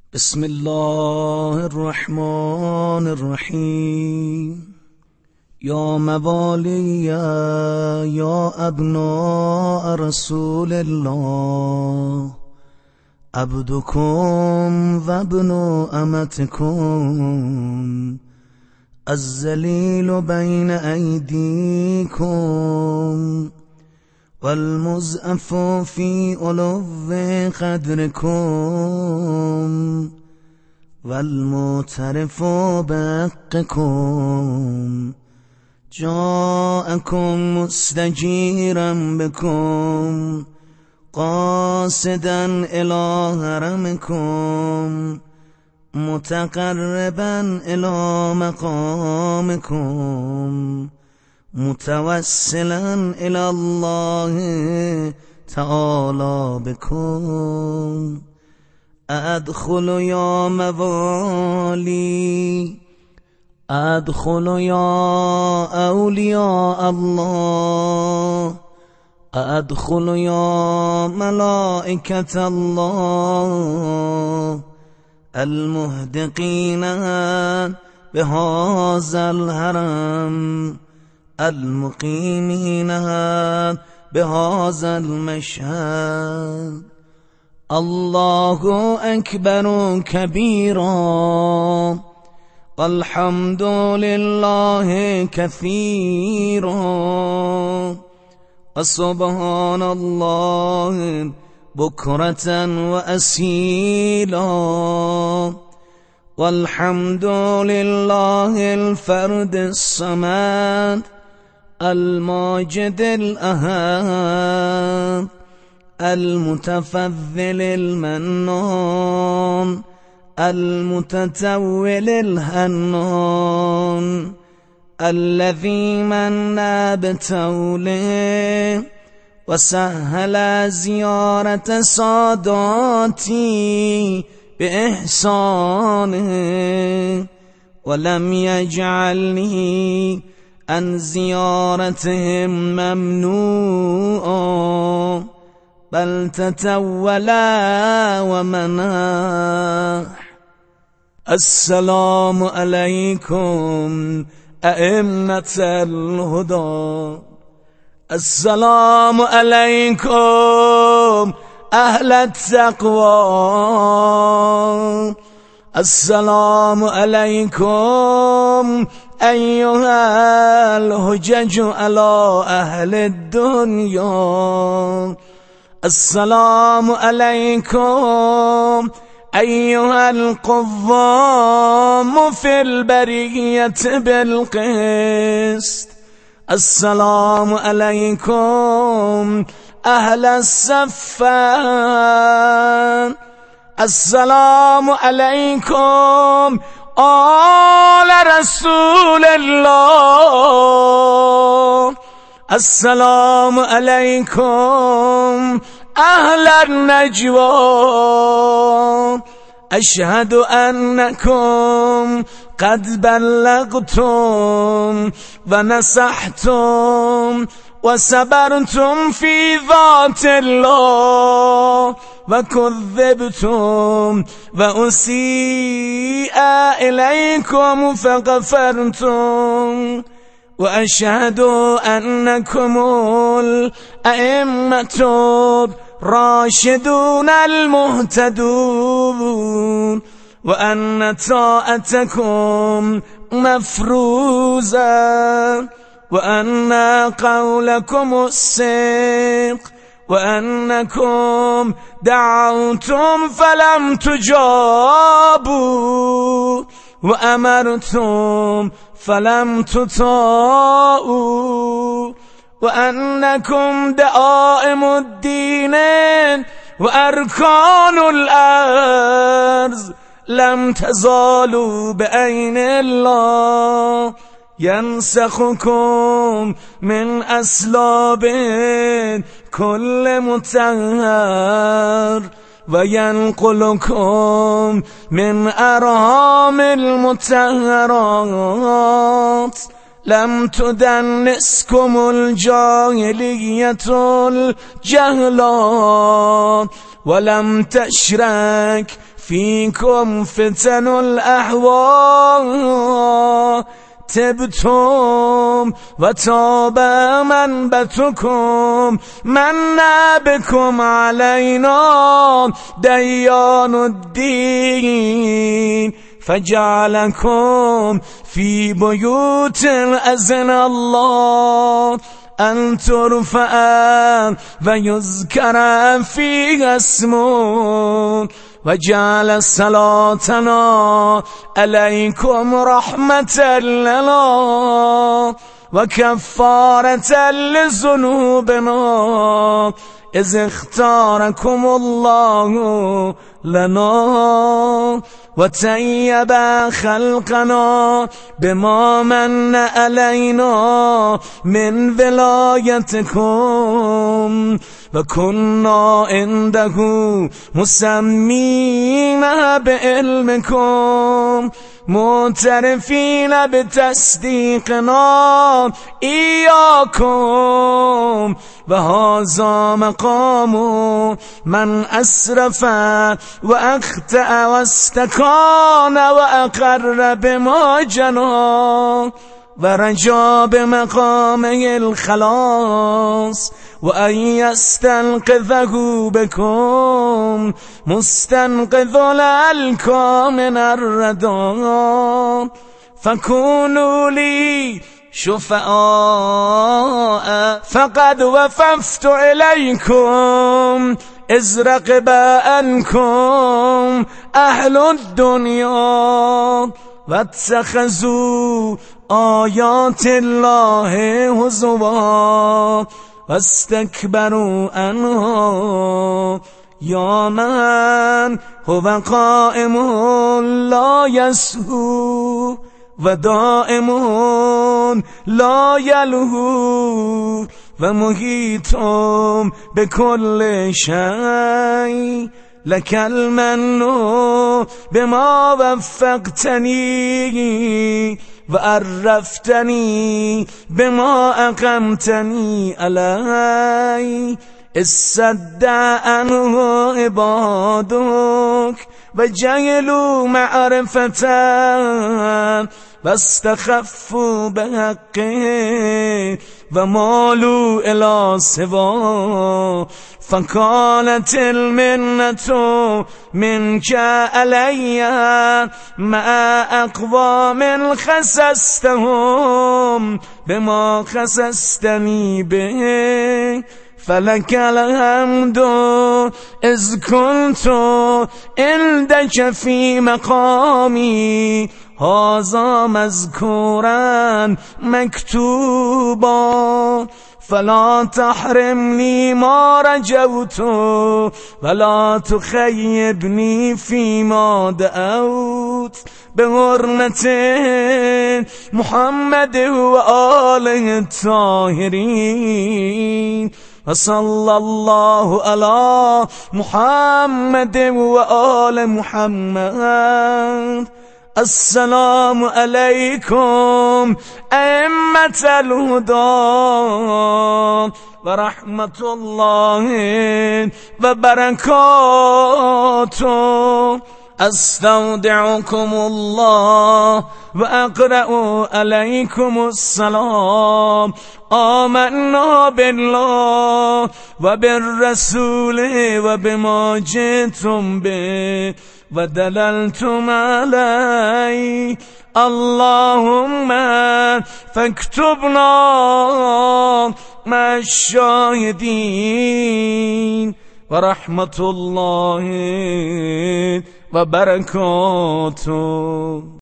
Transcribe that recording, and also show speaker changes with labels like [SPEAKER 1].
[SPEAKER 1] بسم الله الرحمن الرحيم. يا موالي يا أبناء رسول الله، عبدكم وابن أمتكم الذليل بين أيديكم والمزأف في علو قدركم والمعترف بحقكم جاءكم مستجيرا بكم قاصدا إلى هرمكم متقربا إلى مقامكم متوسلا إلى الله تعالى بكم. أدخل يا موالي، أدخل يا أولياء الله، أدخل يا ملائكة الله المهدقين بهذا الهرم المقيمين بهذا المشهد. الله أكبر كبيرا والحمد لله كثيرا وسبحان الله بكرة وأسيلا والحمد لله الفرد الصمد الماجد الأحد المتفضل المنان المتتول الحنان الذي من بتوله وسهل زيارة ساداتي بإحسانه ولم يجعلني عن زيارتهم ممنوعا بل تتولى ومنح. السلام عليكم أئمة الهدى، السلام عليكم أهل التقوى، السلام عليكم أيها الهجج على أهل الدنيا، السلام عليكم أيها القوام في البرية بالقسط، السلام عليكم أهل الصفان، السلام عليكم آل رسول الله، السلام عليكم أهل النجوى. أشهد أنكم قد بلغتم ونصحتم وصبرتم في ذات الله وكذبتم وأسيء إليكم فغفرتم. وأشهد أنكم الأئمة الراشدون المهتدون وأن طاعتكم مفروزة وأن قولكم الصدق وأنكم دعوتم فلم تجابوا وأمرتم فلم تطاعوا وأنكم دعائم الدين وأركان الأرض لم تزالوا بعين الله ينسخكم من أسلاب كل مطهر وينقلكم من أرحام المطهرات لم تدنسكم الجاهلية الجهلات ولم تشرك فيكم فتن الأهواء تبتم وتاب منبتكم منا بكم علينا ديان الدين فجعلكم في بيوت أذن الله أن ترفع ويذكر فيها اسمه وجعل صلاتنا عليكم رحمة لنا وكفارة لذنوبنا إذ اختاركم الله لنا وطيب خلقنا بما من علينا من ولايتكم وكنا عنده مسمين بعلمكم معترفين بتصديقنا إياكم وهذا مقام من أسرف وأخطأ واستكان وأقر بما جنى ورجا بمقامه الخلاص وأن يستنقذه بكم مستنقذ الألقى من الردى فكونوا لي شفعاء فقد وففت إليكم إذ رقب عنكم أهل الدنيا واتخذوا آيات الله هزوا واستكبروا عنها يا من هو قائم لا يسهو ودائم لا يلهو ومحيط بكل شيء لك المن بما وفقتني وعرفتني بما أقمتني علي السد عنه عبادك وجهلوا معرفة واستخفوا بحقه ومالوا إلى سواه فقالت المنة منك علي مع أقوام خسستهم بما خسستني به فلك الحمد إذ كنت عندك في مقامي هذا مذكورا مكتوبا فلا تحرمني ما رجوت ولا تخيبني فيما دعوت بحرمة محمد وآله الطاهرين وصلى الله على محمد وآل محمد. السلام عليكم أئمة الهدى ورحمة الله وبركاته. استودعكم الله وأقرأ عليكم السلام. آمنا بالله وبالرسول وبما جئتم به ودللتم عليه. اللهم فاكتبنا مع الشاهدين ورحمة الله وبركاته.